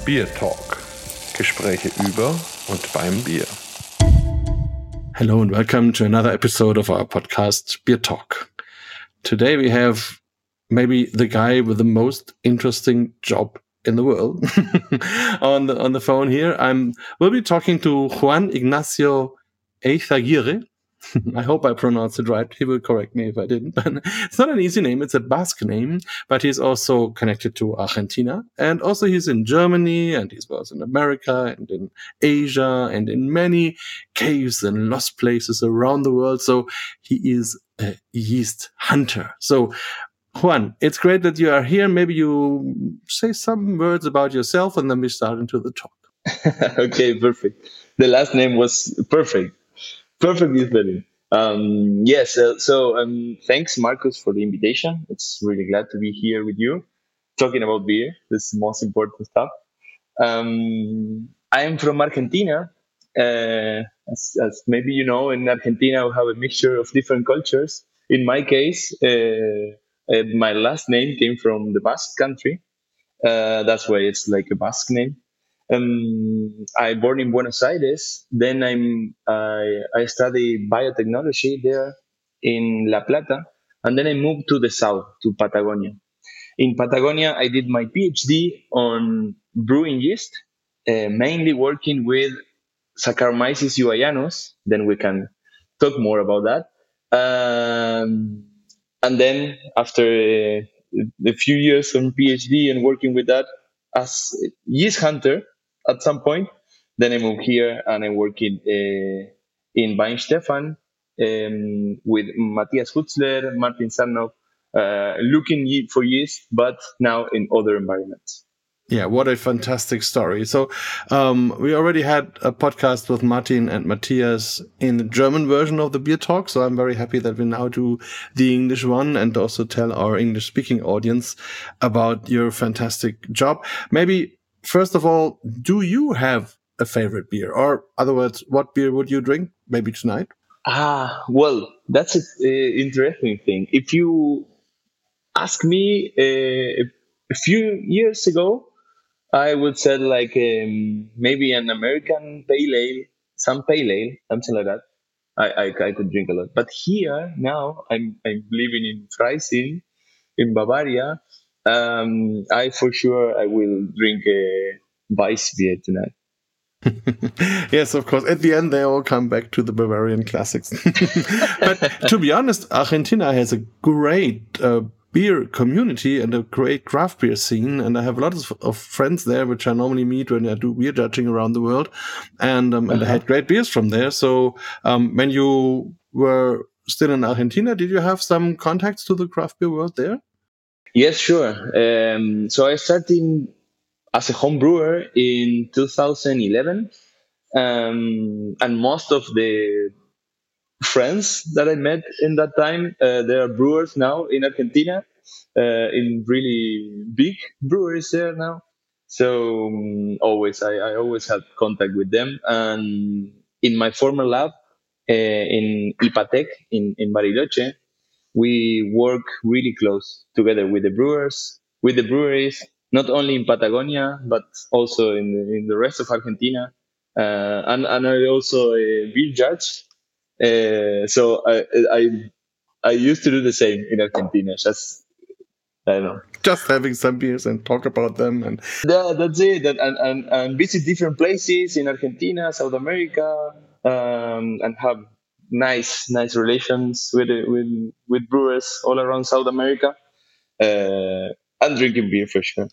Beer Talk. Gespräche über und beim Bier. Hello and welcome to another episode of our podcast, Beer Talk. Today we have maybe the guy with the most interesting job in the world on the phone here. We'll be talking to Juan Ignacio Eizaguirre. I hope I pronounced it right. He will correct me if I didn't. But it's not an easy name. It's a Basque name, but he's also connected to Argentina. And also he's in Germany, and he's also in America and in Asia and in many caves and lost places around the world. So he is a yeast hunter. So Juan, it's great that you are here. Maybe you say some words about yourself and then we start into the talk. Okay, perfect. The last name was perfect. Perfectly spelling. Thanks, Marcus, for the invitation. It's really glad to be here with you, talking about beer. This is the most important stuff. I am from Argentina. As maybe you know, in Argentina, we have a mixture of different cultures. In my case, my last name came from the Basque country. That's why it's like a Basque name. I born in Buenos Aires. Then I studied biotechnology there in La Plata, and then I moved to the south to Patagonia. In Patagonia, I did my PhD on brewing yeast, mainly working with Saccharomyces euayanus. Then we can talk more about that. And then after a few years on PhD and working with that as yeast hunter, at some point, then I moved here and I'm working in Weinstefan with Matthias Hutzler, Martin Sarnoff, looking for yeast, but now in other environments. Yeah, what a fantastic story. So we already had a podcast with Martin and Matthias in the German version of the Beer Talk. So I'm very happy that we now do the English one and also tell our English-speaking audience about your fantastic job. Maybe, first of all, do you have a favorite beer? Or, other words, what beer would you drink maybe tonight? Well, that's an interesting thing. If you ask me a few years ago, I would say like maybe an American pale ale, something like that. I could drink a lot. But here now I'm living in Freising in Bavaria. I for sure I will drink a Weiss beer tonight. Yes, of course. At the end, they all come back to the Bavarian classics. But to be honest, Argentina has a great beer community and a great craft beer scene. And I have a lot of friends there, which I normally meet when I do beer judging around the world. And I had great beers from there. So when you were still in Argentina, did you have some contacts to the craft beer world there? Yes, sure. So I started as a home brewer in 2011. And most of the friends that I met in that time, they are brewers now in Argentina, in really big breweries there now. So I always had contact with them. And in my former lab in Ipatec in Bariloche, we work really close together with the brewers, with the breweries, not only in Patagonia, but also in the rest of Argentina. And I also a beer judge. So I used to do the same in Argentina. I don't know. Just having some beers and talk about them. And yeah, that's it. And visit different places in Argentina, South America, and have nice relations with brewers all around South America. And drinking beer for sure.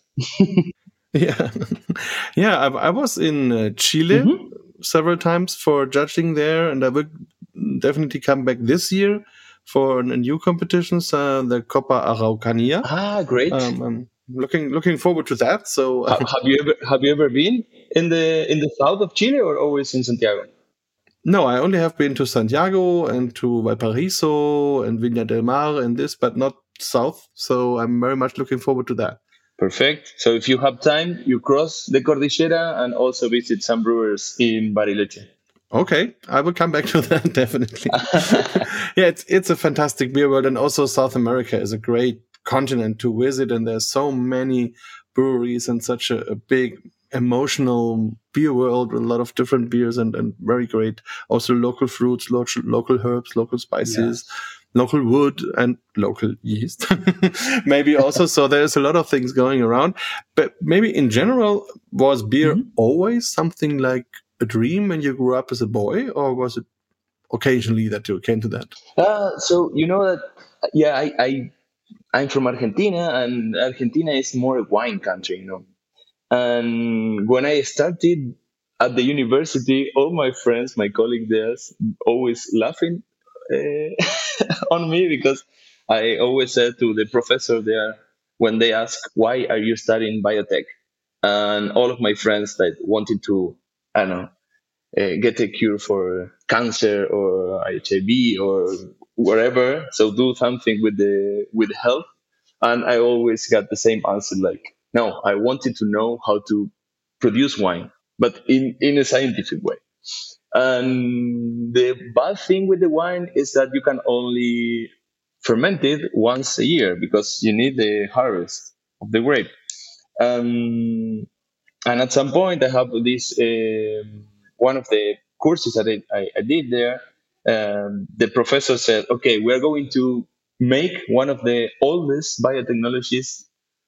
Yeah. I was in Chile several times for judging there, and I will definitely come back this year for a new competitions, the Copa Araucanía. Great! I'm looking forward to that. So, have you ever been in the south of Chile or always in Santiago? No, I only have been to Santiago and to Valparaiso and Viña del Mar and this, but not south. So I'm very much looking forward to that. Perfect. So if you have time, you cross the Cordillera and also visit some brewers in Bariloche. Okay, I will come back to that definitely. Yeah, it's a fantastic beer world, and also South America is a great continent to visit, and there's so many breweries and such a big emotional beer world with a lot of different beers and very great. Also local fruits, local herbs, local spices, local wood and local yeast. Maybe also. So there's a lot of things going around. But maybe in general, was beer always something like a dream when you grew up as a boy, or was it occasionally that you came to that? So you know that, yeah, I'm from Argentina, and Argentina is more a wine country, you know. And when I started at the university, all my friends, my colleagues there, always laughing on me because I always said to the professor there when they ask, "Why are you studying biotech?" And all of my friends that wanted to, I don't know, get a cure for cancer or HIV or whatever. So do something with health. And I always got the same answer, like, no, I wanted to know how to produce wine, but in a scientific way. And the bad thing with the wine is that you can only ferment it once a year because you need the harvest of the grape. Um, and at some point, I have this one of the courses that I did there. The professor said, "Okay, we are going to make one of the oldest biotechnologies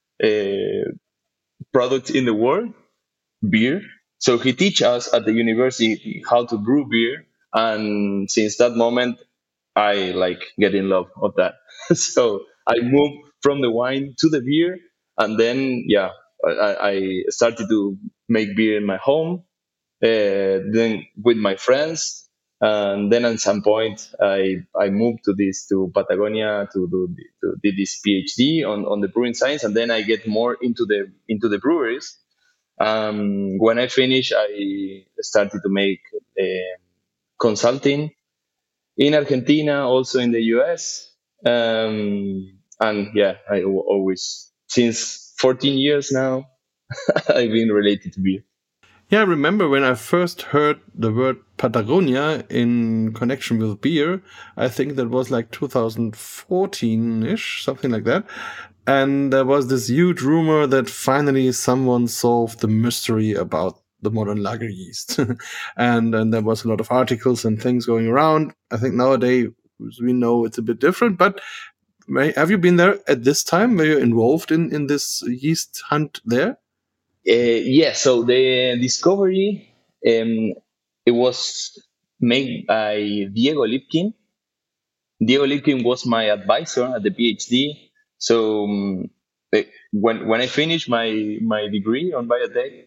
products in the world, beer." So he teach us at the university how to brew beer, and since that moment, I like get in love of that. So I moved from the wine to the beer, and then yeah, I started to make beer in my home, then with my friends, and then at some point I moved to Patagonia to do this PhD on the brewing science, and then I get more into the breweries. When I finished, I started to make consulting in Argentina, also in the US. And yeah, always, since 14 years now, I've been related to beer. Yeah, I remember when I first heard the word Patagonia in connection with beer. I think that was like 2014-ish, something like that. And there was this huge rumor that finally someone solved the mystery about the modern lager yeast. and there was a lot of articles and things going around. I think nowadays we know it's a bit different, but have you been there at this time? Were you involved in this yeast hunt there? Yeah, so the discovery, it was made by Diego Lipkin. Diego Lipkin was my advisor at the PhD. So when I finished my degree on biotech,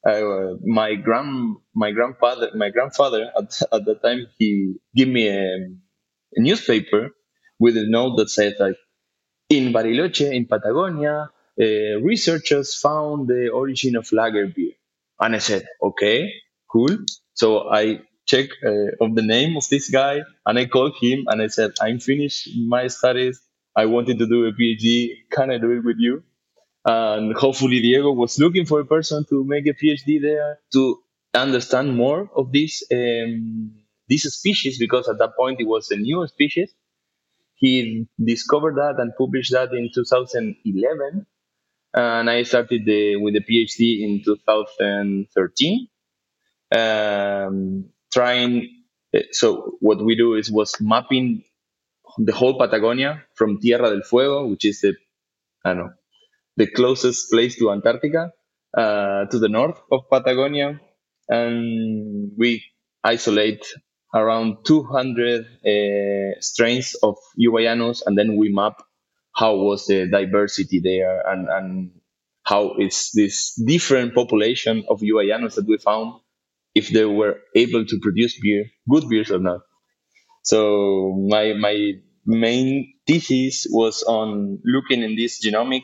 my grandfather at that time, he gave me a newspaper with a note that said like, in Bariloche, in Patagonia, researchers found the origin of lager beer. And I said, okay, cool. So I checked of the name of this guy, and I called him and I said, I'm finished my studies. I wanted to do a PhD. Can I do it with you? And hopefully Diego was looking for a person to make a PhD there to understand more of this species, because at that point it was a new species. He discovered that and published that in 2011, and I started with the PhD in 2013. Trying, so what we do was mapping the whole Patagonia from Tierra del Fuego, which is I don't know, the closest place to Antarctica, to the north of Patagonia, and we isolate around 200 strains of Uvayanus, and then we map how was the diversity there, and how is this different population of Uvayanus that we found, if they were able to produce beer, good beers or not. So my main thesis was on looking in this genomic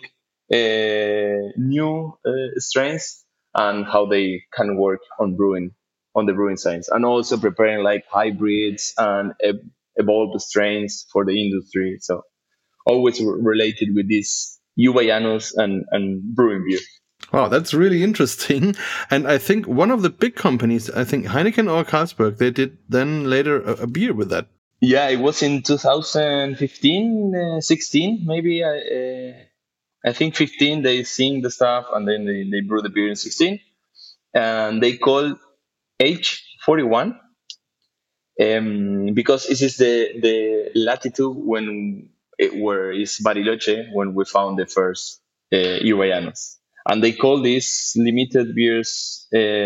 new strains and how they can work on the brewing science, and also preparing like hybrids and evolved strains for the industry. So always related with this Uvayanus and brewing beer. Wow, that's really interesting. And I think one of the big companies, I think Heineken or Carlsberg, they did then later a beer with that. Yeah, it was in 2015, 16, maybe. I think 15 they sing the stuff, and then they brew the beer in 16. and they call H41 because this is the latitude where is Bariloche when we found the first Uruguayanos. And they call this limited beers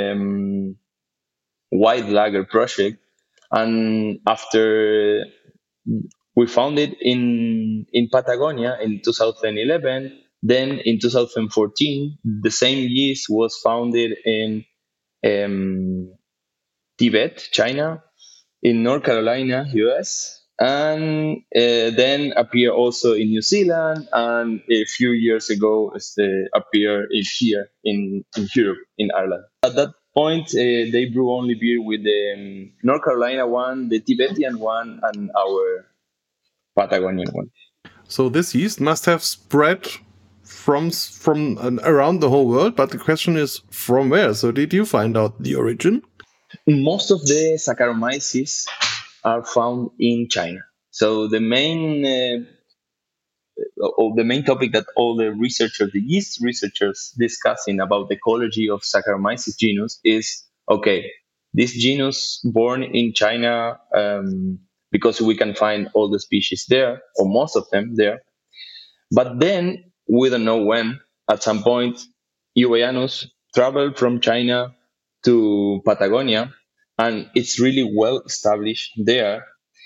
white lager project. And after we found it in Patagonia in 2011, then in 2014, the same yeast was founded in Tibet, China, in North Carolina, US, and then appear also in New Zealand, and a few years ago appear here in Europe, in Ireland. At that point, they brew only beer with the North Carolina one, the Tibetan one, and our Patagonian one. So this yeast must have spread from around the whole world, but the question is from where? So did you find out the origin? Most of the Saccharomyces are found in China. So the main topic that all the yeast researchers discussing about the ecology of Saccharomyces genus is, okay, this genus born in China because we can find all the species there, or most of them there. But then we don't know when, at some point, Uruguayanos traveled from China to Patagonia, and it's really well established there.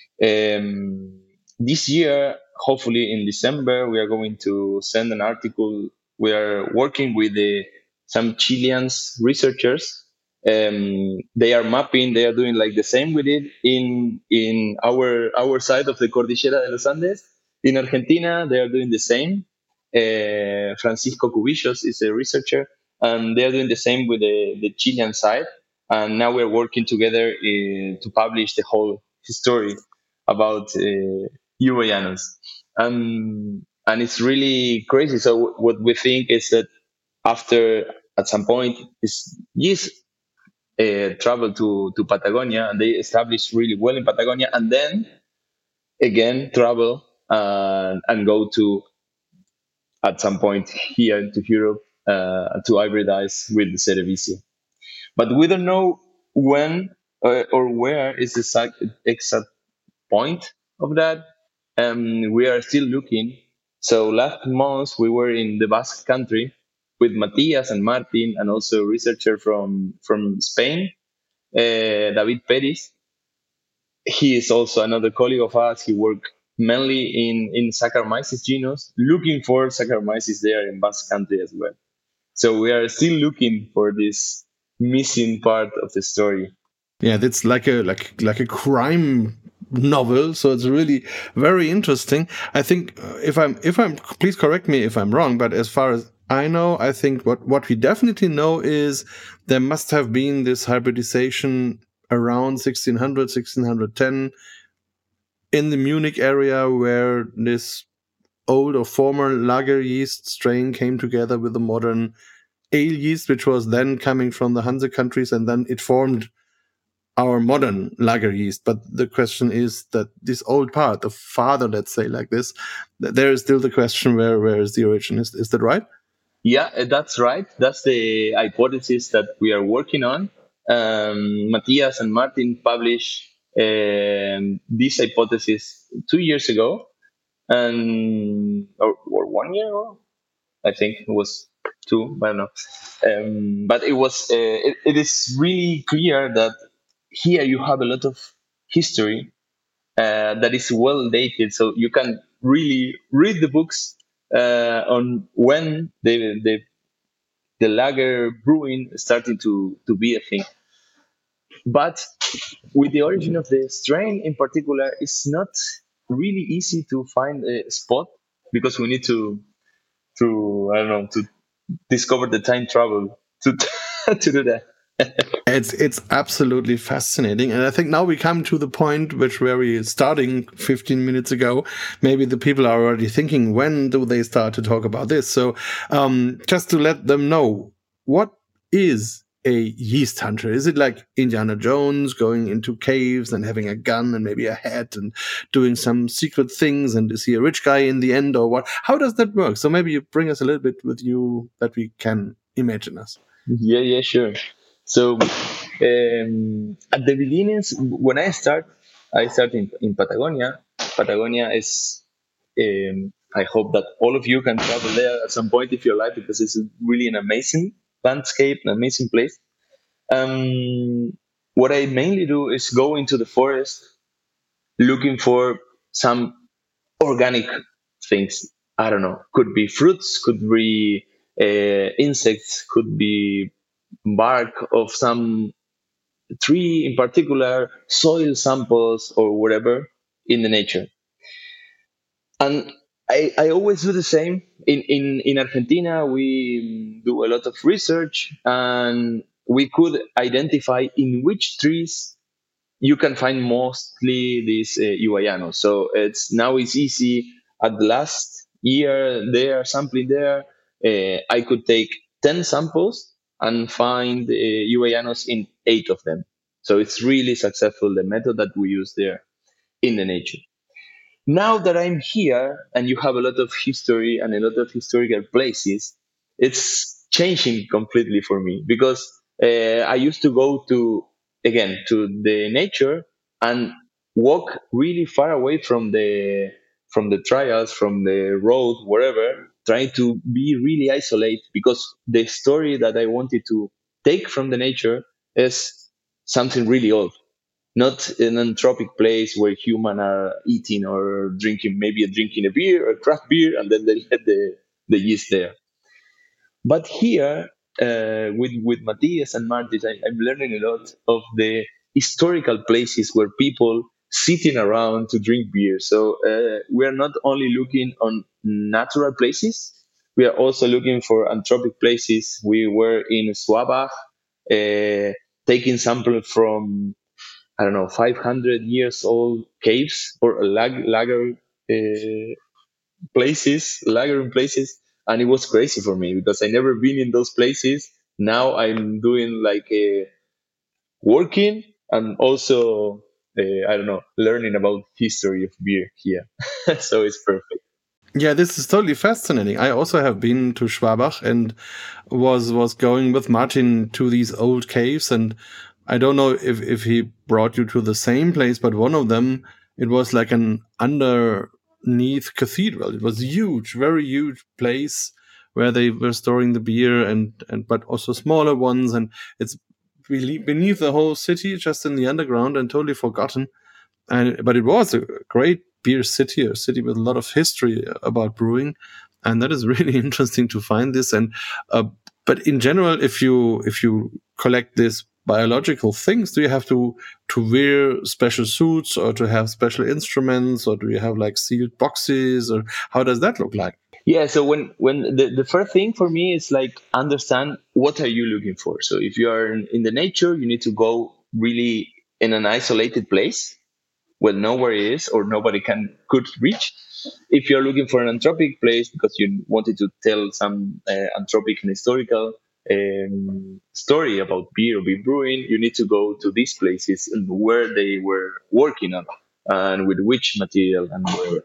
This year, hopefully in December, we are going to send an article. We are working with some Chilean researchers. They are mapping. They are doing like the same we did in our side of the Cordillera de los Andes. In Argentina, they are doing the same. Francisco Cubillos is a researcher, and they are doing the same with the Chilean side. And now we're working together to publish the whole story about Uruguayanos. And it's really crazy. So what we think is that at some point, this yeast travel to Patagonia, and they established really well in Patagonia, and then again travel and go to at some point here to Europe to hybridize with the Cerevisia. But we don't know when or where is the exact point of that. We are still looking. So last month we were in the Basque Country with Matias and Martin, and also a researcher from Spain, David Peris. He is also another colleague of us. He worked mainly in Saccharomyces genus, looking for Saccharomyces there in Basque Country as well. So we are still looking for this missing part of the story. Yeah, that's like a crime novel, so it's really very interesting. I think if I'm please correct me if I'm wrong, but as far as I know, I think what we definitely know is there must have been this hybridization around 1600, 1610 in the Munich area, where this old or former lager yeast strain came together with the modern ale yeast, which was then coming from the Hanse countries, and then it formed our modern lager yeast. But the question is that this old part, the father, let's say like this, there is still the question where is the origin? Is that right? Yeah, that's right. That's the hypothesis that we are working on. Matias and Martin published this hypothesis 2 years ago, and or 1 year ago. I think it was 2. I don't know. But it was. It is really clear that here you have a lot of history that is well dated, so you can really read the books on when the lager brewing started to be a thing. But with the origin of the strain in particular, it's not really easy to find a spot, because we need to discover the time travel to to do that. It's absolutely fascinating, and I think now we come to the point where we starting 15 minutes ago. Maybe the people are already thinking, when do they start to talk about this? So just to let them know, what is a yeast hunter? Is it like Indiana Jones going into caves and having a gun and maybe a hat and doing some secret things, and is he a rich guy in the end, or what? How does that work? So maybe you bring us a little bit with you that we can imagine us. Yeah, sure. So at the beginnings, when I start in Patagonia. Patagonia is, I hope that all of you can travel there at some point of your life because it's really an amazing landscape, an amazing place. Um, what I mainly do is go into the forest looking for some organic things. I don't know. Could be fruits, could be insects, could be bark of some tree in particular, soil samples, or whatever in the nature. And I always do the same. In Argentina, we do a lot of research and we could identify in which trees you can find mostly these Iwayanos. So it's easy. At the last year, there sampling there, I could take 10 samples and find Iwayanos in 8 of them. So it's really successful, the method that we use there in the nature. Now that I'm here and you have a lot of history and a lot of historical places, it's changing completely for me because I used to go to, again, to the nature and walk really far away from the trials, from the road, wherever, trying to be really isolated because the story that I wanted to take from the nature is something really old, not an anthropic place where humans are eating or drinking, maybe drinking a beer or craft beer, and then they let the yeast there. But here, with Matthias and Martis, I'm learning a lot of the historical places where people sitting around to drink beer. So we are not only looking on natural places, we are also looking for anthropic places. We were in Swabach, taking sample from, I don't know, 500 years old caves or lager places. And it was crazy for me because I never been in those places. Now I'm doing like working and also, I don't know, learning about history of beer here. So it's perfect. Yeah, this is totally fascinating. I also have been to Schwabach and was going with Martin to these old caves, and I don't know if he brought you to the same place, but one of them, it was like an underneath cathedral. It was huge, very huge place where they were storing the beer and but also smaller ones, and it's really beneath the whole city, just in the underground and totally forgotten. But it was a great beer city, a city with a lot of history about brewing, and that is really interesting to find this. And but in general, if you collect these biological things, do you have to wear special suits or to have special instruments, or do you have like sealed boxes, or how does that look like? Yeah, so when the first thing for me is like understand what are you looking for. So if you are in the nature, you need to go really in an isolated place where nowhere is or nobody could reach. If you're looking for an anthropic place because you wanted to tell some anthropic and historical story about beer or beer brewing, you need to go to these places and where they were working on and with which material and where.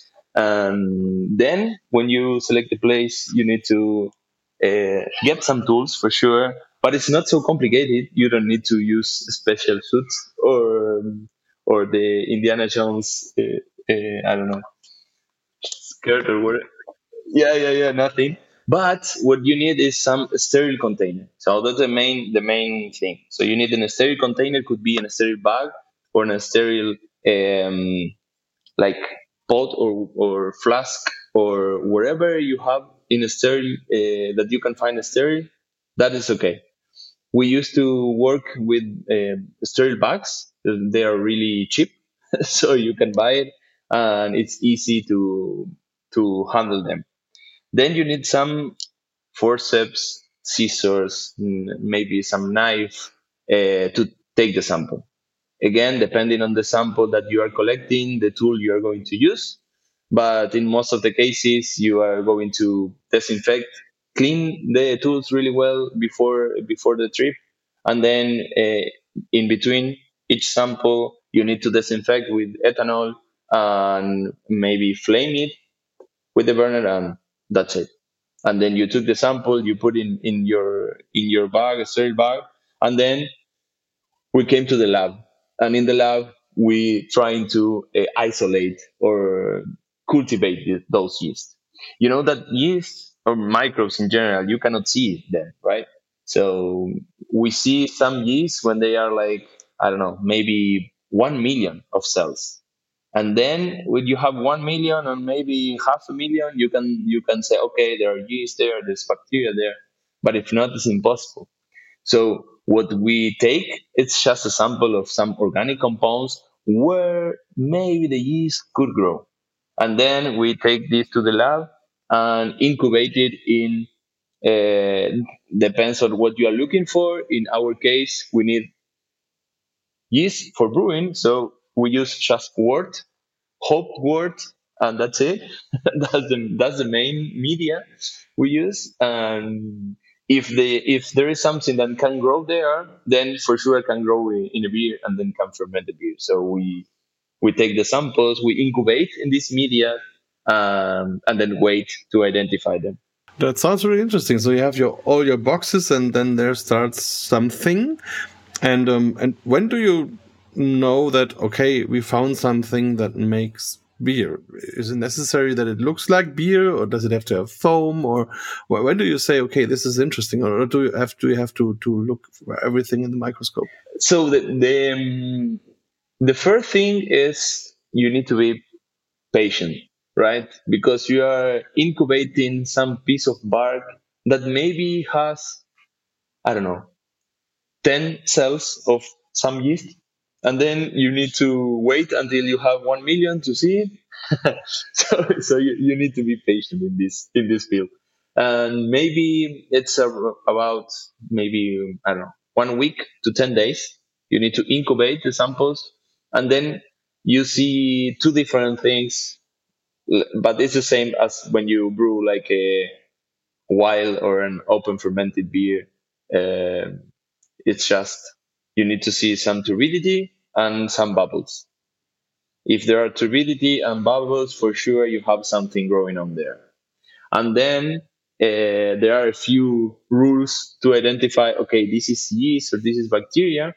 And then when you select the place, you need to get some tools for sure, but it's not so complicated. You don't need to use special suits or the Indiana Jones, I don't know, skirt or whatever. Yeah, nothing. But what you need is some sterile container. So that's the main thing. So you need a sterile container. Could be in a sterile bag or in a sterile like pot or flask or wherever you have in a sterile that you can find a sterile. That is okay. We used to work with sterile bags. They are really cheap, so you can buy it, and it's easy to handle them. Then you need some forceps, scissors, maybe some knife to take the sample. Again, depending on the sample that you are collecting, the tool you are going to use. But in most of the cases, you are going to disinfect, clean the tools really well before the trip, and then in between each sample, you need to disinfect with ethanol and maybe flame it with the burner, and that's it. And then you took the sample, you put in your bag, a sterile bag, And then we came to the lab, and in the lab we trying to isolate or cultivate those yeast. You know that yeast or microbes in general, you cannot see them, right? So we see some yeast when they are like, I don't know, maybe 1 million of cells. And then when you have 1 million or maybe half a million, you can say, okay, there are yeast there, there's bacteria there. But if not, it's impossible. So what we take, it's just a sample of some organic compounds where maybe the yeast could grow. And then we take this to the lab and incubate it in, depends on what you are looking for. In our case, we need yeast for brewing. So we use just wort, hopped wort, and that's it. That's the main media we use. And if there is something that can grow there, then for sure it can grow in a beer and then can ferment the beer. So we take the samples, we incubate in this media, and then wait to identify them. That sounds really interesting. So you have all your boxes, and then there starts something. And when do you know that, okay, we found something that makes beer? Is it necessary that it looks like beer, or does it have to have foam? Or when do you say, okay, this is interesting, or do you have to look for everything in the microscope? So the first thing is you need to be patient, right? Because you are incubating some piece of bark that maybe has, I don't know, 10 cells of some yeast. And then you need to wait until you have 1 million to see it. So you need to be patient in this field. And maybe it's about maybe, I don't know, 1 week to 10 days. You need to incubate the samples, and then you see two different things, but it's the same as when you brew like a wild or an open fermented beer. It's just you need to see some turbidity and some bubbles. If there are turbidity and bubbles, for sure you have something growing on there. And then there are a few rules to identify, okay, this is yeast or this is bacteria.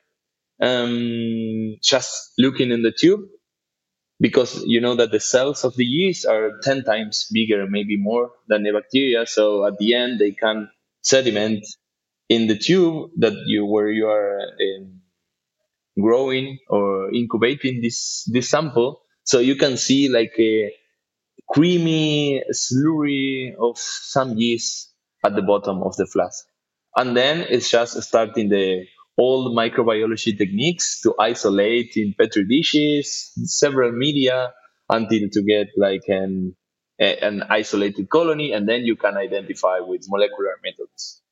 Just looking in the tube, because you know that the cells of the yeast are 10 times bigger, maybe more than the bacteria. So at the end, they can sediment in the tube where you are growing or incubating this sample. So you can see like a creamy slurry of some yeast at the bottom of the flask. And then it's just starting the old microbiology techniques to isolate in petri dishes, several media, until to get like an isolated colony, and then you can identify with molecular methods.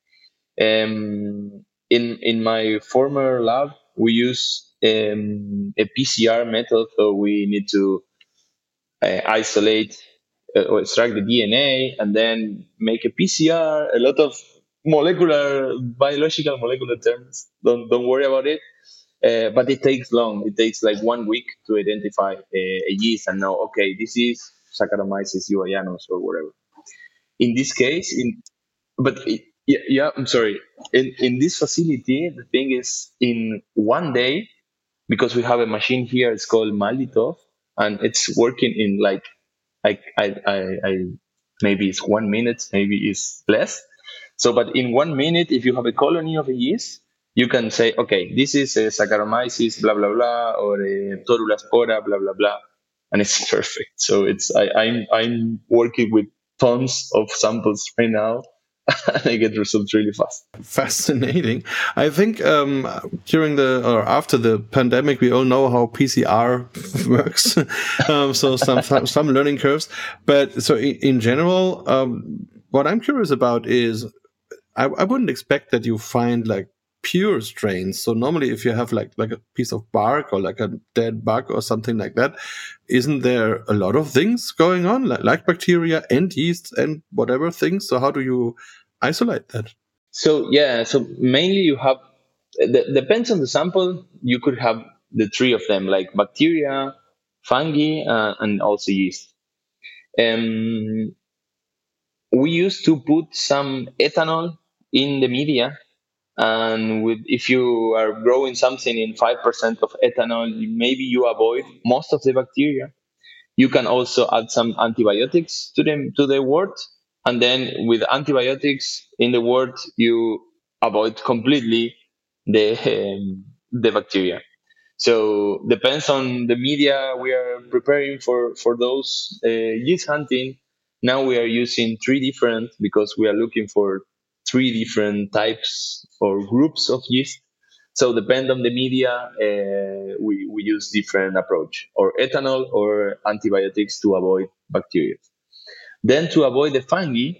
In my former lab, we use a PCR method, so we need to isolate or extract the DNA and then make a PCR. A lot of biological molecular terms. Don't worry about it. But it takes long. It takes like 1 week to identify a yeast and know, okay, this is Saccharomyces eubayanus or whatever. In this case, yeah, I'm sorry. In this facility, the thing is, in 1 day, because we have a machine here, it's called Malditov, and it's working in like I maybe it's 1 minute, maybe it's less. So, but in 1 minute, if you have a colony of a yeast, you can say, okay, this is a Saccharomyces, blah blah blah, or a Torula spora, blah blah blah, and it's perfect. So I'm working with tons of samples right now, and I get results really fast. Fascinating. I think during or after the pandemic, we all know how PCR works. So some learning curves. But so in general, what I'm curious about is I wouldn't expect that you find like pure strains. So normally, if you have like a piece of bark or like a dead bug or something like that, isn't there a lot of things going on, like bacteria and yeast and whatever things? So how do you isolate that? So yeah, so mainly you have, depends on the sample. You could have the three of them, like bacteria, fungi, and also yeast. We used to put some ethanol in the media And if you are growing something in 5% of ethanol, maybe you avoid most of the bacteria. You can also add some antibiotics to the wort, and then with antibiotics in the wort, you avoid completely the bacteria. So depends on the media we are preparing for those yeast hunting. Now we are using three different, because we are looking for three different types or groups of yeast. So depend on the media, we use different approach, or ethanol or antibiotics to avoid bacteria. Then to avoid the fungi,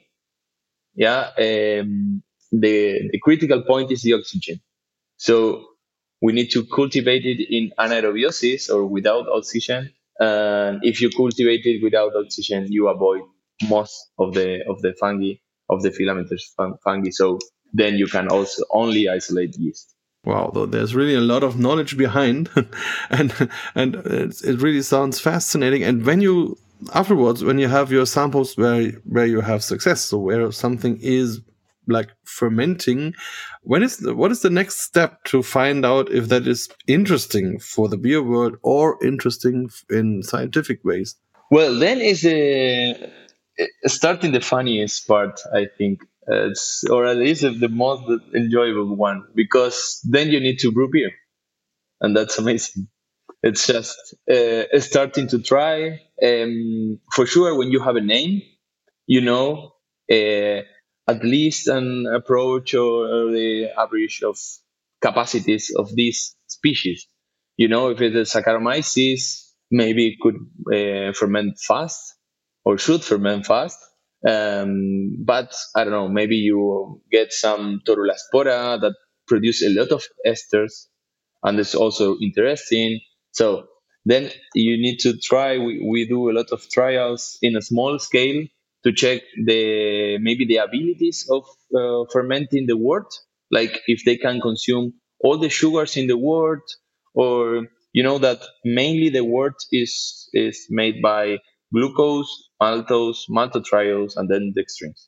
the critical point is the oxygen. So we need to cultivate it in anaerobiosis or without oxygen. And if you cultivate it without oxygen, you avoid most of the fungi, of the filamentous fungi. So then you can also only isolate yeast. Wow, though there's really a lot of knowledge behind, and it really sounds fascinating. And when you afterwards, when you have your samples where you have success, so where something is like fermenting, what is the next step to find out if that is interesting for the beer world or interesting in scientific ways? Well, then is starting the funniest part, I think. Or at least the most enjoyable one, because then you need to brew beer, and that's amazing. It's just starting to try. For sure, when you have a name, you know at least an approach or the average of capacities of these species. If it's a Saccharomyces, maybe it could ferment fast or should ferment fast. But I don't know, maybe you get some Torulaspora that produce a lot of esters, and it's also interesting. So then you need to try. We do a lot of trials in a small scale to check maybe the abilities of fermenting the wort, like if they can consume all the sugars in the wort, or that mainly the wort is made by glucose, maltose, maltotriose, and then dextrins.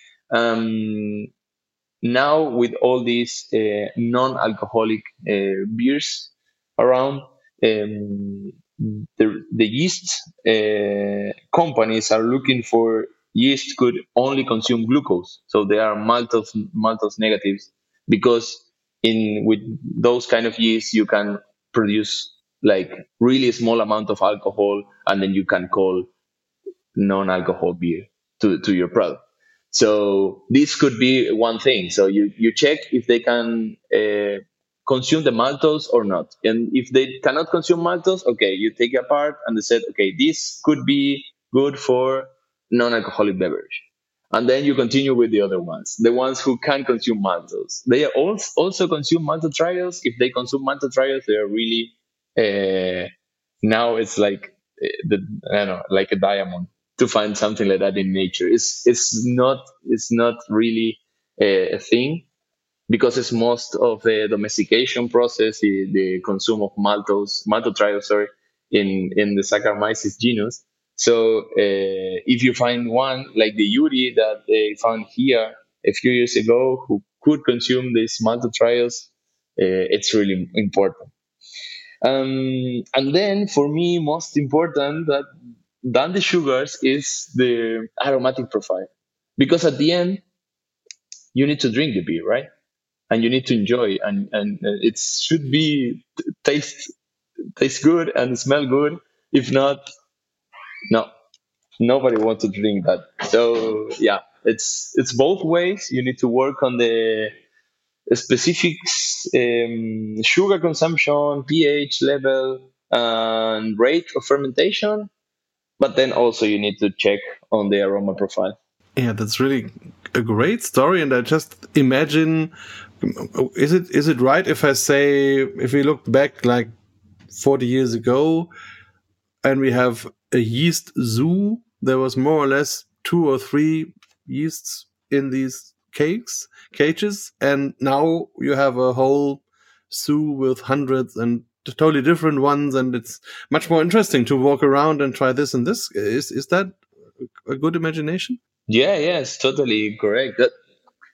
Now with all these non-alcoholic beers around, the yeast companies are looking for yeast could only consume glucose, so they are maltose negatives, because with those kind of yeast you can produce like really small amount of alcohol, and then you can call non-alcohol beer to your product. So this could be one thing. So you check if they can consume the maltose or not. And if they cannot consume maltose, okay, you take it apart and they said, okay, this could be good for non-alcoholic beverage. And then you continue with the other ones, the ones who can consume maltose. They also consume maltotriose. If they consume maltotriose, they are really, now it's like, I don't know, like a diamond to find something like that in nature. It's not really a thing, because it's most of the domestication process, the consume of maltotriose, in the Saccharomyces genus. So if you find one like the Yuri that they found here a few years ago who could consume this maltotriose, it's really important. And then for me, most important than the sugars is the aromatic profile, because at the end you need to drink the beer, right? And you need to enjoy, and it should be taste good and smell good. If not, no, nobody wants to drink that. So yeah, it's both ways. You need to work on the specifics, sugar consumption, pH level, and rate of fermentation. But then also you need to check on the aroma profile. Yeah, that's really a great story. And I just imagine, is it right if I say, if we look back like 40 years ago and we have a yeast zoo, there was more or less 2 or 3 yeasts in these cages, and now you have a whole zoo with hundreds and totally different ones, and it's much more interesting to walk around and try this and this. Is that a good imagination? Yeah, it's totally correct.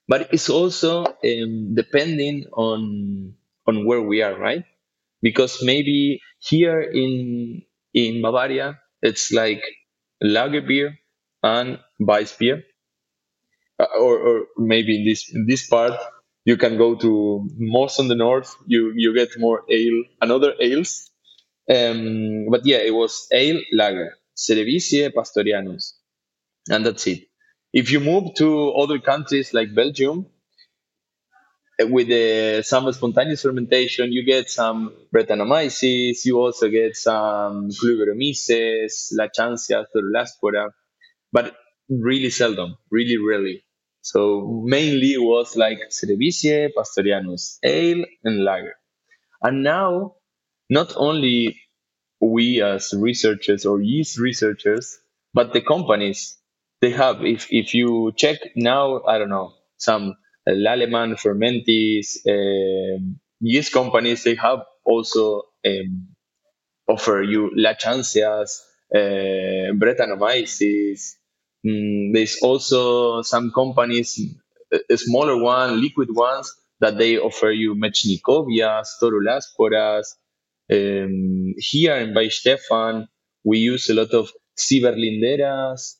But it's also depending on where we are, right? Because maybe here in Bavaria, it's like lager beer and Weiss beer, or maybe in this part you can go to most on the north. You get more ale and other ales. But yeah, it was ale, lager, Cerevisiae, Pastorianus, and that's it. If you move to other countries like Belgium, with some spontaneous fermentation, you get some Brettanomyces, you also get some Cluberomyces, Lachantia, Thorulaspora, but really seldom, really rarely. So mainly it was like Cerevisiae, Pastorianus, ale, and lager. And now, not only we as researchers or yeast researchers, but the companies they have. If you check now, I don't know, some Laleman, Fermentis, yeast companies, they have also offer you Lachantias, Brettanomyces. There's also some companies, a smaller one, liquid ones, that they offer you Mechnicovias, Torulasporas. Here in Bay Stefan, we use a lot of Ciberlinderas,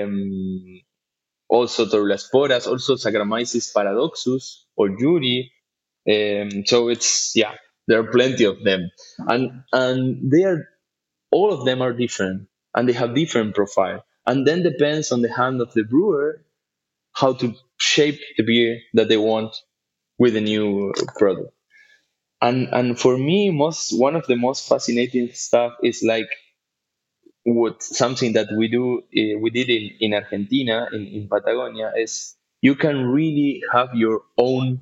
also Torulasporas, also Saccharomyces paradoxus or Yuri. So it's, yeah, there are plenty of them, and they are, all of them are different, and they have different profile, and then depends on the hand of the brewer how to shape the beer that they want with a new product. And for me, most one of the most fascinating stuff is like what something that we did in Argentina, in Patagonia, is you can really have your own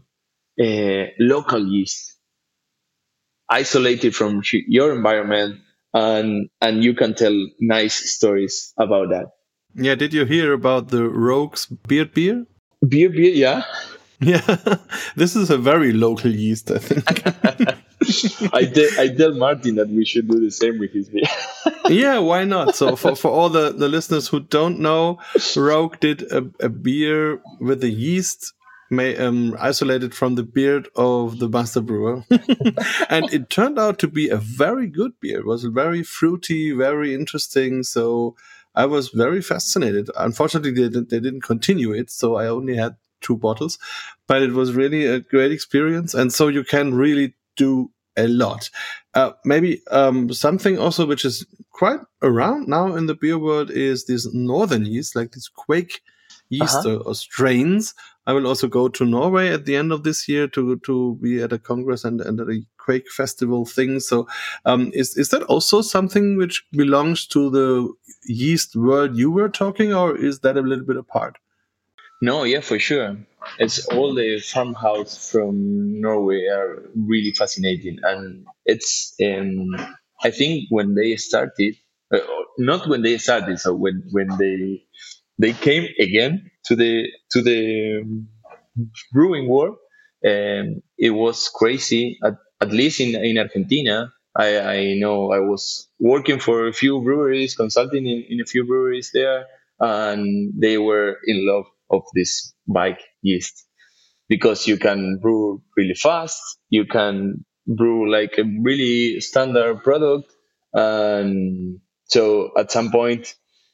local yeast isolated from your environment, and you can tell nice stories about that. Yeah, did you hear about the Rogue's Beard beer? Beer, yeah. Yeah, this is a very local yeast, I think. I tell Martin that we should do the same with his beer. Yeah, why not? So for all the listeners who don't know, Rogue did a beer with the yeast isolated from the beard of the master brewer. And it turned out to be a very good beer. It was very fruity, very interesting. So I was very fascinated. Unfortunately, they didn't continue it, so I only had 2 bottles, but it was really a great experience. And so you can really do a lot. Maybe something also which is quite around now in the beer world is this northern yeast, like this Quake yeast or strains. I will also go to Norway at the end of this year to be at a congress and at a Quake festival thing. So is that also something which belongs to the yeast world you were talking, or is that a little bit apart? No, yeah, for sure. It's all the farmhouse from Norway are really fascinating, and it's I think when they started, uh, not when they started, so when they came again to the brewing world, it was crazy. At least in Argentina, I know I was working for a few breweries, consulting in a few breweries there, and they were in love of this bike yeast because you can brew really fast, you can brew like a really standard product, and so at some point,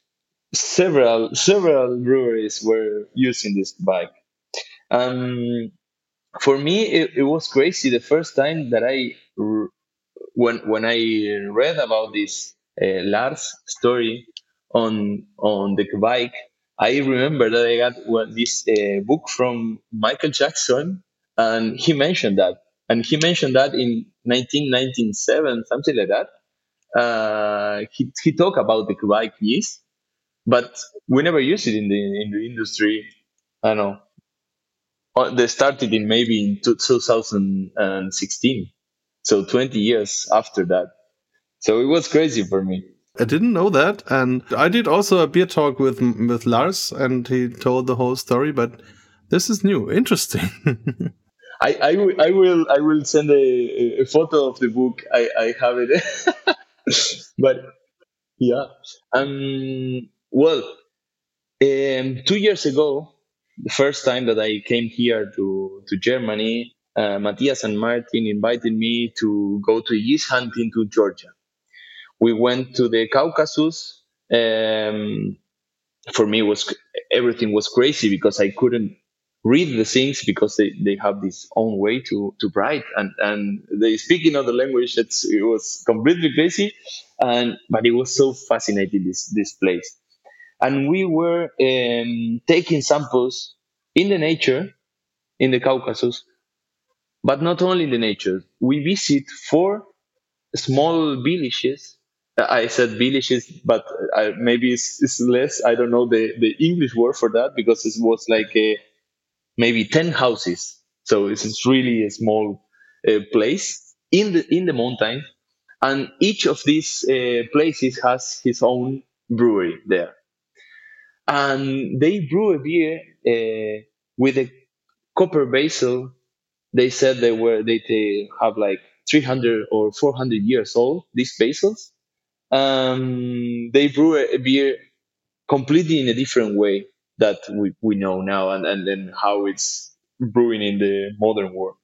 several breweries were using this bike. Um, for me, it was crazy the first time that when I read about this Lars story on the bike. I remember that I got this book from Michael Jackson, and he mentioned that, in 1997, something like that. He talked about the bike yeast, but we never used it in the industry. I don't know. They started in maybe in 2016, so 20 years after that. So it was crazy for me. I didn't know that, and I did also a beer talk with Lars, and he told the whole story. But this is new, interesting. I will send a photo of the book. I have it, but yeah. Well, 2 years ago, the first time that I came here to Germany, Matthias and Martin invited me to go to yeast hunting to Georgia. We went to the Caucasus. For me, was everything was crazy because I couldn't read the things because they have this own way to write, and they speak in other language. It was completely crazy, but it was so fascinating, this place. And we were taking samples in the nature in the Caucasus, but not only in the nature. We visit 4 small villages. I said villages, but maybe it's less. I don't know the English word for that because it was like maybe 10 houses. So it's really a small place in the mountain, and each of these places has his own brewery there, and they brew a beer with a copper basil. They said they have like 300 or 400 years old, these basils. They brew a beer completely in a different way that we know now, and then how it's brewing in the modern world.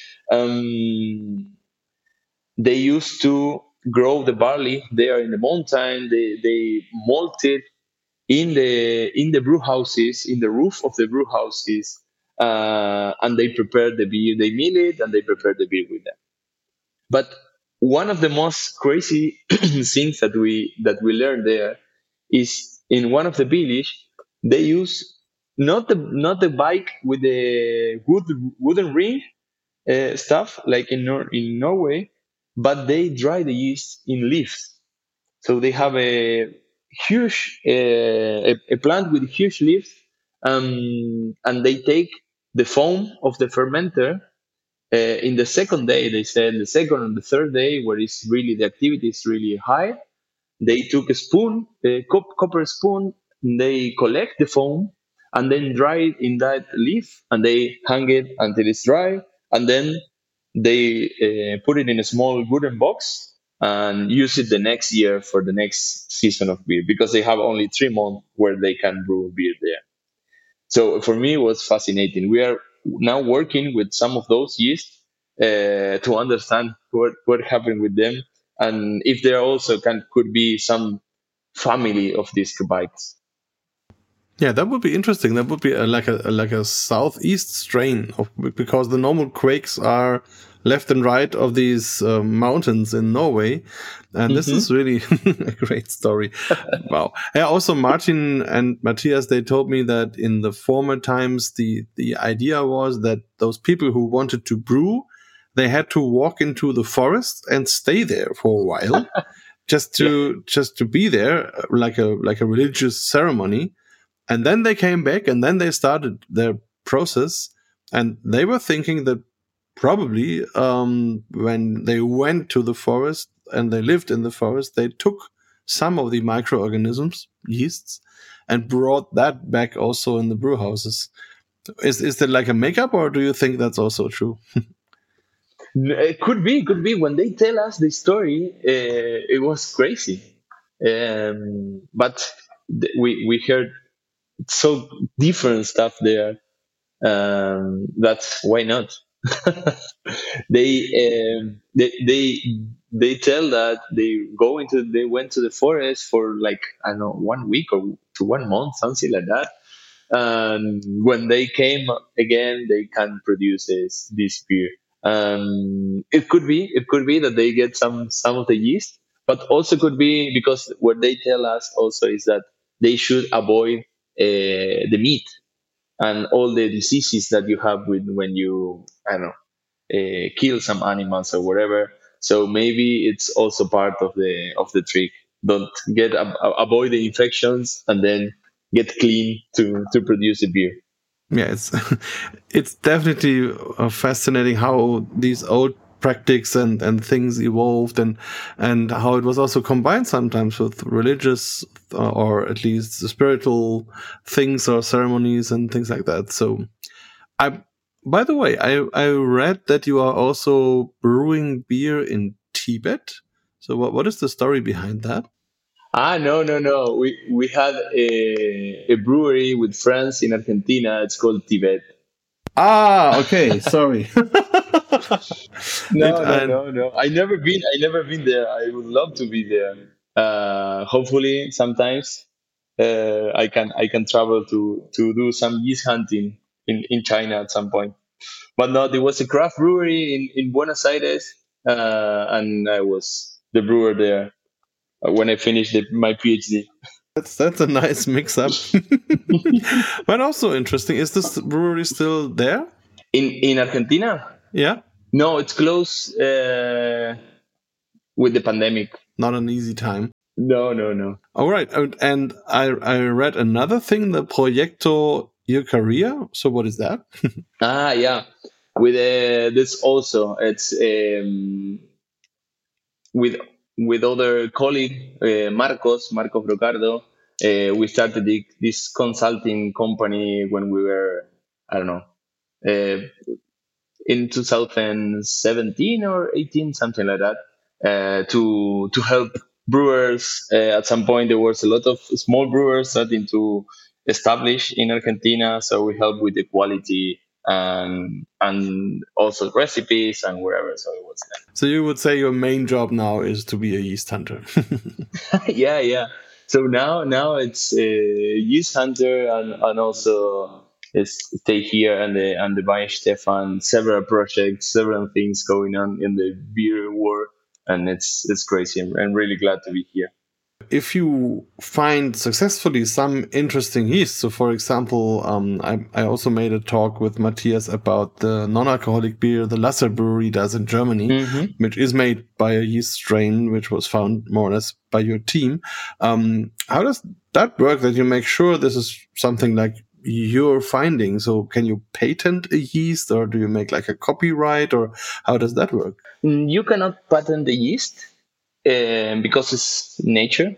They used to grow the barley there in the mountain. They malt it in the brew houses, in the roof of the brew houses, and they prepare the beer. They mill it and they prepare the beer with them. But one of the most crazy things that we learned there is in one of the village they use not the bike with the wooden ring stuff like in Norway, but they dry the yeast in leaves. So they have a huge a plant with huge leaves, and they take the foam of the fermenter. In the second day, they said the second and the third day, where it's really the activity is really high, they took a spoon, a copper spoon, and they collect the foam and then dry it in that leaf, and they hang it until it's dry, and then they put it in a small wooden box and use it the next year for the next season of beer because they have only 3 months where they can brew beer there. So for me, it was fascinating. We are now working with some of those yeast to understand what happened with them, and if there also could be some family of these bikes. Yeah, that would be interesting. That would be like a southeast strain because the normal quakes are left and right of these mountains in Norway, and this is really a great story. Wow. Yeah, also Martin and Matthias, they told me that in the former times the idea was that those people who wanted to brew, they had to walk into the forest and stay there for a while just to be there like a religious ceremony. And then they came back and then they started their process, and they were thinking that probably when they went to the forest and they lived in the forest, they took some of the microorganisms, yeasts, and brought that back also in the brew houses. Is that like a makeup, or do you think that's also true? It could be. When they tell us the story, it was crazy. But we heard so different stuff there. That's why not. They tell that they went to the forest for like I don't know 1 week or to 1 month, something like that. And when they came again, they can produce this beer. It could be that they get some of the yeast, but also could be because what they tell us also is that they should avoid the meat and all the diseases that you have when you I don't know kill some animals or whatever. So maybe it's also part of the trick. Don't avoid the infections and then get clean to produce a beer. Yeah, it's definitely fascinating how these old practices and things evolved and how it was also combined sometimes with religious or at least spiritual things or ceremonies and things like that. So by the way, I read that you are also brewing beer in Tibet. So what is the story behind that? No. We had a brewery with friends in Argentina. It's called Tibet. Ah, okay. Sorry. No, no, no, no. I never been. I never been there. I would love to be there. Hopefully, sometimes I can travel to do some yeast hunting in China at some point. But no, there was a craft brewery in Buenos Aires, and I was the brewer there when I finished my PhD. That's a nice mix up. But also interesting. Is this brewery still there? In Argentina? Yeah. No, it's closed with the pandemic. Not an easy time. No, no, no. All right. And I read another thing, the Proyecto Eucaria. So what is that? Yeah. With this also, it's with other colleague Marcos Brocardo. We started this consulting company when we were, I don't know, uh, in 2017 or 18, something like that, to help brewers. At some point, there was a lot of small brewers starting to establish in Argentina, so we help with the quality and also recipes and wherever. So it was So you would say your main job now is to be a yeast hunter. yeah, yeah. So now it's yeast hunter and also is stay here and the Weinstefan, several projects, several things going on in the beer world, and it's crazy. I'm really glad to be here. If you find successfully some interesting yeast, so for example, I also made a talk with Matthias about the non-alcoholic beer the Lasser Brewery does in Germany, which is made by a yeast strain which was found more or less by your team. How does that work, that you make sure this is something like your finding? So can you patent a yeast, or do you make like a copyright, or how does that work? You cannot patent the yeast because it's nature.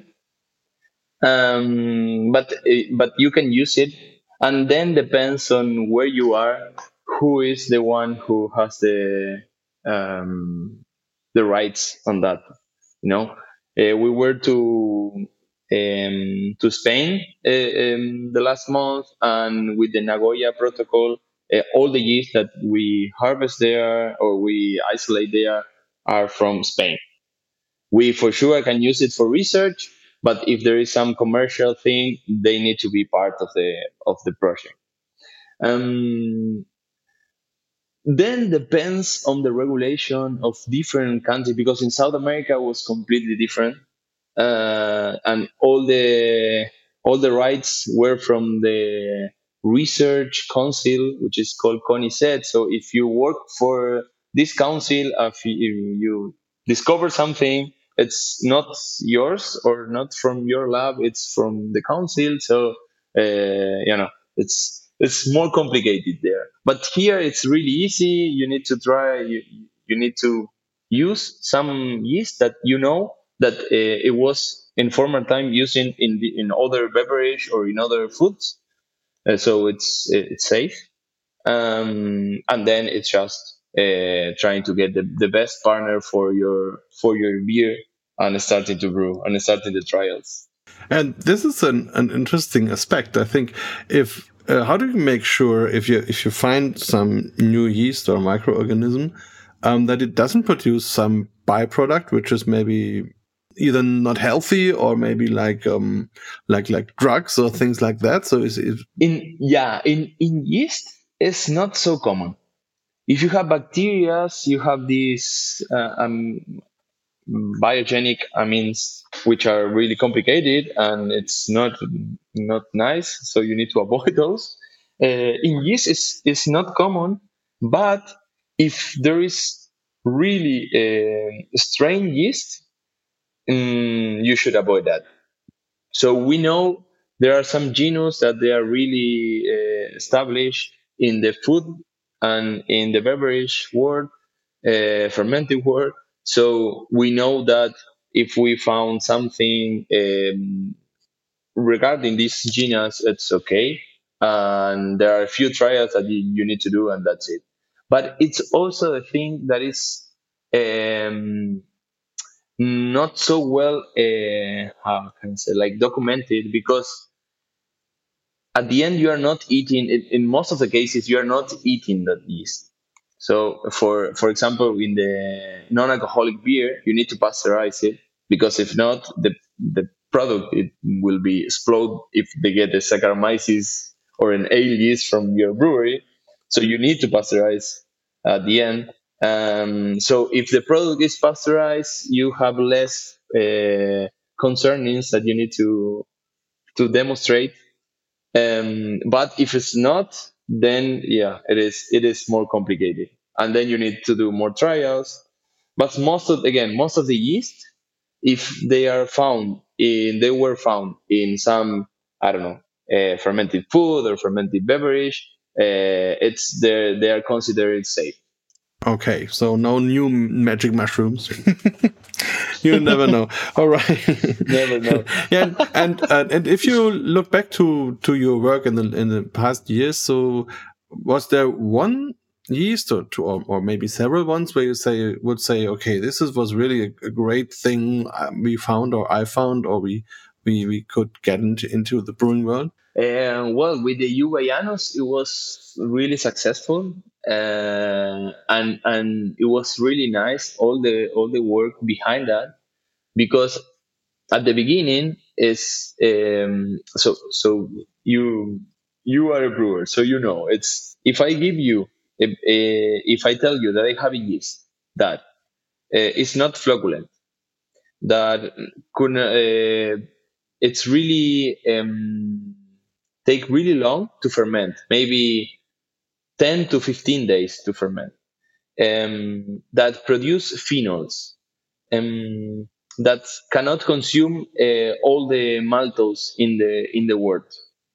But you can use it, and then depends on where you are, who is the one who has the rights on that. You know, we were to Spain the last month, and with the Nagoya Protocol, all the yeast that we harvest there or we isolate there are from Spain. We for sure can use it for research, but if there is some commercial thing, they need to be part of the project. Um, then depends on the regulation of different countries, because in South America it was completely different, and all the rights were from the research council, which is called CONICET. So if you work for this council, if you discover something, it's not yours or not from your lab, it's from the council. So it's more complicated there, but here it's really easy. You need to try, you need to use some yeast that you know that it was in former time using in other beverage or in other foods, so it's safe. And then it's just trying to get the best partner for your beer and starting to brew and starting the trials. And this is an interesting aspect. I think if how do you make sure if you find some new yeast or microorganism that it doesn't produce some byproduct which is maybe either not healthy or maybe like drugs or things like that? So is it in yeast it's not so common. If you have bacteria, you have these biogenic amines which are really complicated and it's not nice, so you need to avoid those. In yeast is not common, but if there is really strain yeast, you should avoid that. So we know there are some genus that they are really established in the food and in the beverage world, fermenting world. So we know that if we found something regarding this genus, it's okay. And there are a few trials that you need to do, and that's it. But it's also a thing that is not so well, how can I say, like documented, because at the end you are not eating in most of the cases you are not eating that yeast. So for example, in the non-alcoholic beer you need to pasteurize it, because if not, the product, it will be explode if they get a Saccharomyces or an ale yeast from your brewery. So you need to pasteurize at the end. So if the product is pasteurized, you have less concernings that you need to demonstrate. But if it's not, then yeah, it is more complicated, and then you need to do more trials. But most of the yeast, if they were found in some, I don't know, fermented food or fermented beverage, they are considered safe. Okay, so no new magic mushrooms. You never know. All right. Never know. Yeah, and if you look back to your work in the past years, so was there one yeast or two or maybe several ones where you would say, okay, was really a great thing we found or I found or we could get into the brewing world? Well, with the Uvayanos, it was really successful, and it was really nice, all the work behind that, because at the beginning is, so you are a brewer, so it's, if I give you, if I tell you that I have a yeast that is not flocculent, that could it's really take really long to ferment, maybe 10 to 15 days to ferment, that produce phenols, that cannot consume all the maltose in the world.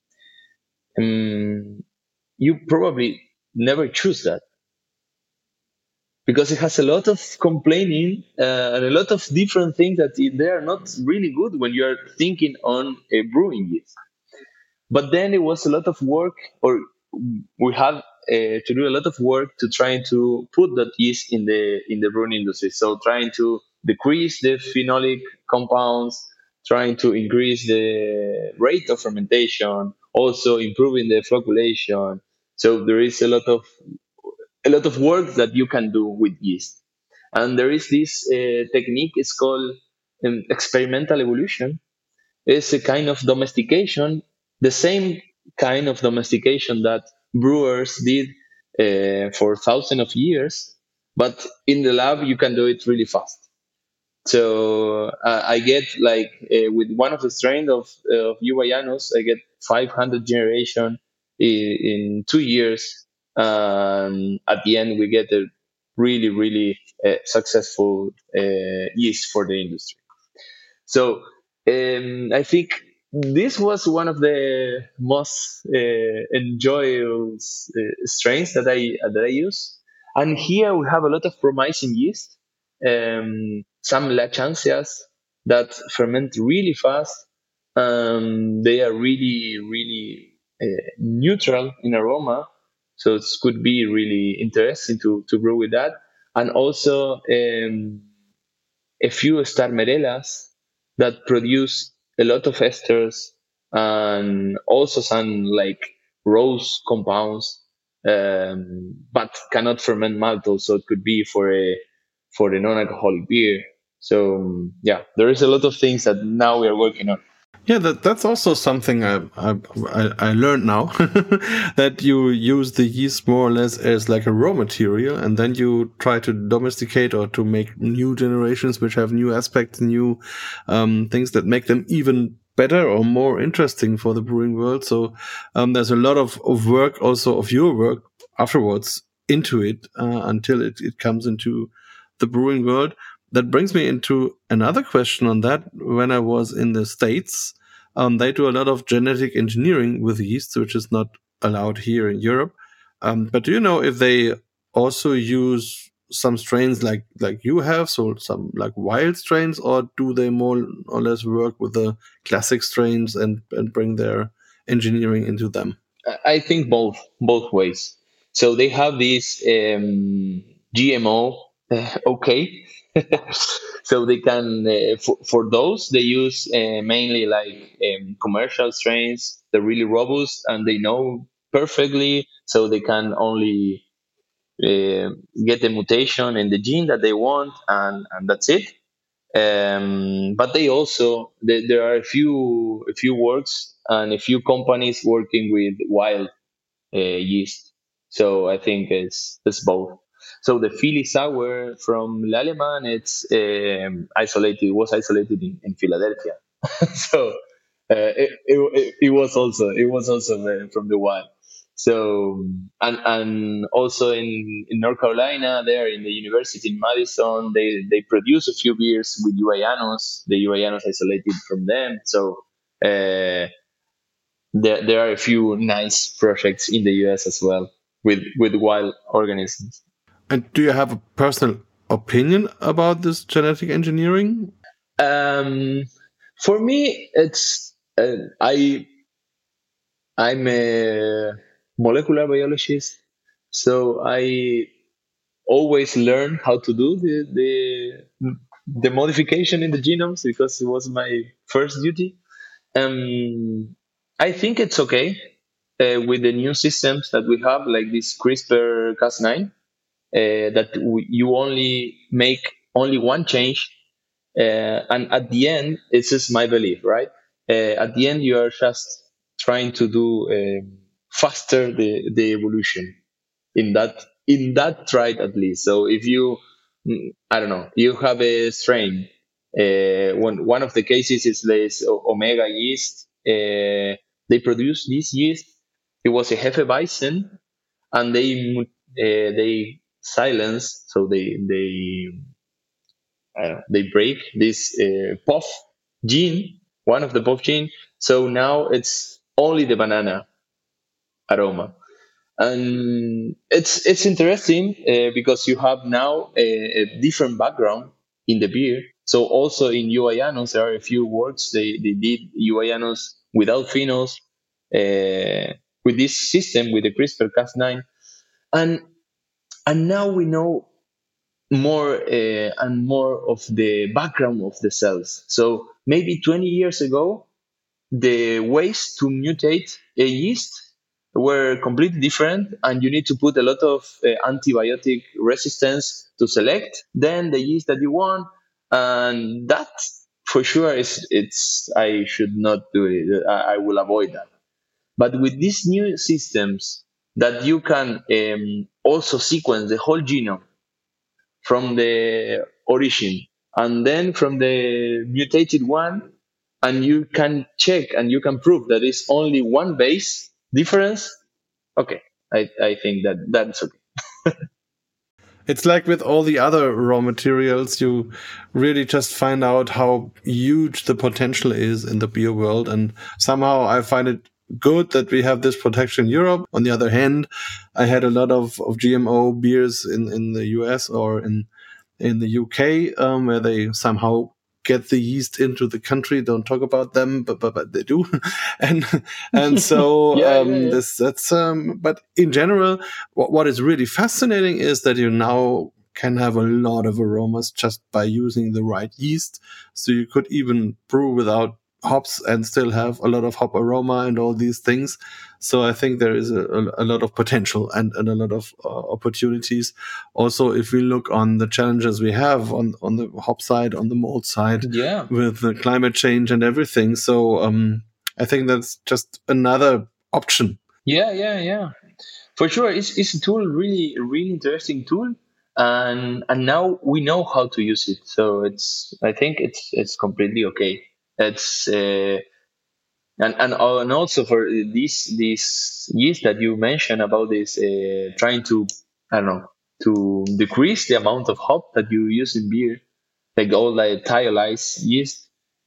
You probably never choose that, because it has a lot of complaining and a lot of different things that they are not really good when you are thinking on a brewing yeast. But then it was a lot of work, or we had to do a lot of work to trying to put that yeast in the brewing industry. So trying to decrease the phenolic compounds, trying to increase the rate of fermentation, also improving the flocculation. So there is a lot of work that you can do with yeast. And there is this technique, it's called experimental evolution. It's a kind of domestication, the same kind of domestication that brewers did for thousands of years, but in the lab you can do it really fast. So I get like with one of the strains of Uvayanos, I get 500 generation in 2 years. At the end, we get a really, really successful yeast for the industry. So I think this was one of the most enjoyable strains that I use. And here we have a lot of promising yeast, some Lachansias that ferment really fast. They are really, really neutral in aroma, so it could be really interesting to brew with that. And also a few Starmerellas that produce a lot of esters and also some like rose compounds, but cannot ferment maltose, so it could be for a non-alcoholic beer. So yeah, there is a lot of things that now we are working on. Yeah, that's also something I learned now, that you use the yeast more or less as like a raw material, and then you try to domesticate or to make new generations which have new aspects, new things that make them even better or more interesting for the brewing world. So there's a lot of work, also of your work afterwards, into it until it comes into the brewing world. That brings me into another question on that. When I was in the States, they do a lot of genetic engineering with yeast, which is not allowed here in Europe. But do you know if they also use some strains like you have, so some like wild strains, or do they more or less work with the classic strains and bring their engineering into them? I think both ways. So they have this GMO, okay. So they can for those they use mainly like commercial strains. They're really robust and they know perfectly, so they can only get the mutation in the gene that they want, and that's it. But they also there are a few works and a few companies working with wild yeast. So I think it's both. So the Philly sour from Lallemand, it's isolated. It was isolated in Philadelphia. So it was also from the wild. So and also in North Carolina, there in the university in Madison, they produce a few beers with Uayanos. The Uayanos isolated from them. So there are a few nice projects in the US as well with wild organisms. And do you have a personal opinion about this genetic engineering? Um, for me, it's I'm a molecular biologist, so I always learn how to do the modification in the genomes because it was my first duty. I think it's okay with the new systems that we have, like this CRISPR-Cas9, that you only make only one change, and at the end, it's just my belief, right? At the end, you are just trying to do faster the evolution in that trait at least. So if you, I don't know, you have a strain. One of the cases is this omega yeast. They produce this yeast. It was a Hefeweizen, and they silence, so they break this POF gene, one of the POF gene. So now it's only the banana aroma, and it's interesting because you have now a different background in the beer. So also in Uayanos, there are a few works they did Uayanos without phenols with this system with the CRISPR-Cas9, and now we know more and more of the background of the cells. So maybe 20 years ago, the ways to mutate a yeast were completely different, and you need to put a lot of antibiotic resistance to select then the yeast that you want, and that for sure is it's I should not do it. I will avoid that. But with these new systems that you can also sequence the whole genome from the origin and then from the mutated one, and you can check and you can prove that it's only one base difference, okay, I think that's okay. It's like with all the other raw materials, you really just find out how huge the potential is in the beer world. And somehow I find it good that we have this protection in Europe. On the other hand, I had a lot of GMO beers in the US or in the UK, where they somehow get the yeast into the country. Don't talk about them, but they do. and so Yeah. that's but in general, what is really fascinating is that you now can have a lot of aromas just by using the right yeast. So you could even brew without hops and still have a lot of hop aroma and all these things. So I think there is a lot of potential and a lot of opportunities. Also, if we look on the challenges we have on the hop side, on the malt side, Yeah. with the climate change and everything. So I think that's just another option. Yeah. For sure, it's a tool, really, really interesting tool, and now we know how to use it. So I think it's completely okay. It's and also for this yeast that you mentioned about this trying to, I don't know, to decrease the amount of hop that you use in beer, like all the thiolized yeast.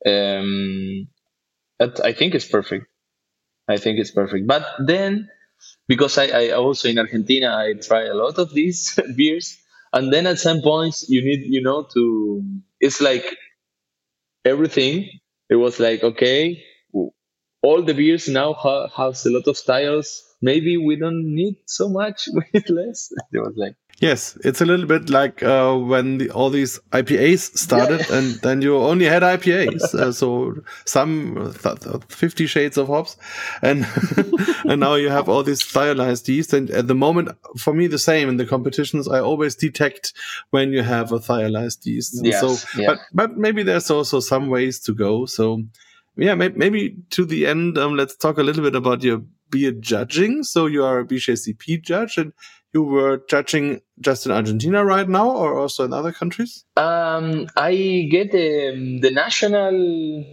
That I think is perfect. I think it's perfect. But then, because I also in Argentina, I try a lot of these beers, and then at some points you need, to. It's like everything. It was like, okay, all the beers now has a lot of styles. Maybe we don't need so much with less. It was like, Yes, it's a little bit like when all these IPAs started, and then you only had IPAs. So some 50 shades of hops, and and now you have all these thiolized yeast. And at the moment, for me, the same in the competitions, I always detect when you have a thiolized yeast. Yes, But maybe there's also some ways to go. So yeah, maybe to the end, let's talk a little bit about your beer judging. So you are a BJCP judge, and you were judging just in Argentina right now, or also in other countries? I get the national,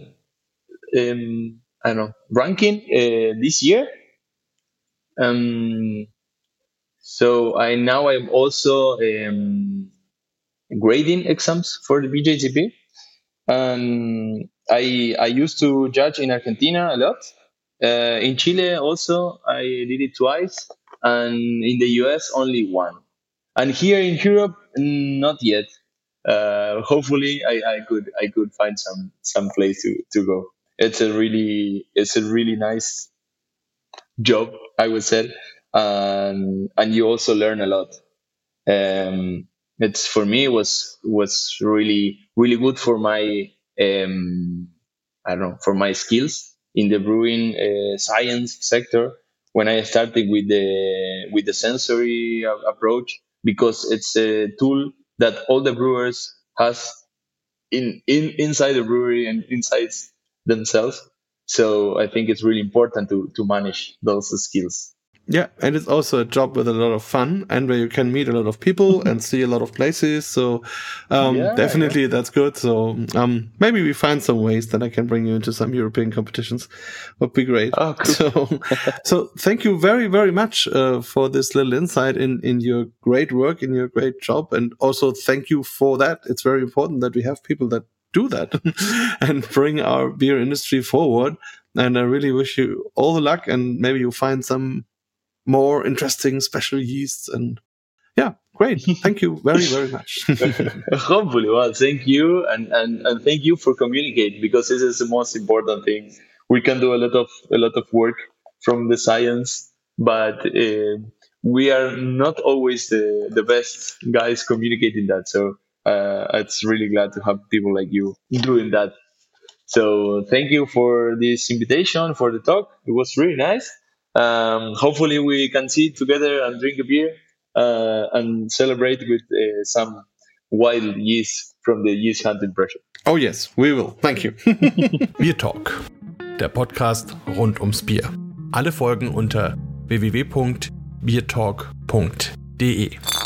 ranking this year. So I'm also grading exams for the BJCP. I used to judge in Argentina a lot. In Chile also, I did it twice, and in the US only one. And here in Europe, not yet. Hopefully, I could find some place to go. It's a really nice job, I would say, and you also learn a lot. It's for me was really good for my for my skills in the brewing science sector when I started with the sensory approach, because it's a tool that all the brewers has inside the brewery and inside themselves. So I think it's really important to manage those skills. Yeah, and it's also a job with a lot of fun and where you can meet a lot of people and see a lot of places. So definitely that's good. So maybe we find some ways that I can bring you into some European competitions. Would be great. Oh, cool. So thank you very, very much for this little insight in your great work, in your great job. And also thank you for that. It's very important that we have people that do that and bring our beer industry forward. And I really wish you all the luck, and maybe you find some more interesting special yeasts. And yeah, great. Thank you very, very much. Hopefully. Well, thank you. And thank you for communicating, because this is the most important thing. We can do a lot of work from the science, but we are not always the best guys communicating that. So it's really glad to have people like you doing that. So thank you for this invitation, for the talk. It was really nice. Hopefully we can sit together and drink a beer and celebrate with some wild yeast from the Yeast Hunting Project. Oh yes, we will. Thank you. Beer Talk, der Podcast rund ums Bier. Alle Folgen unter www.biertalk.de.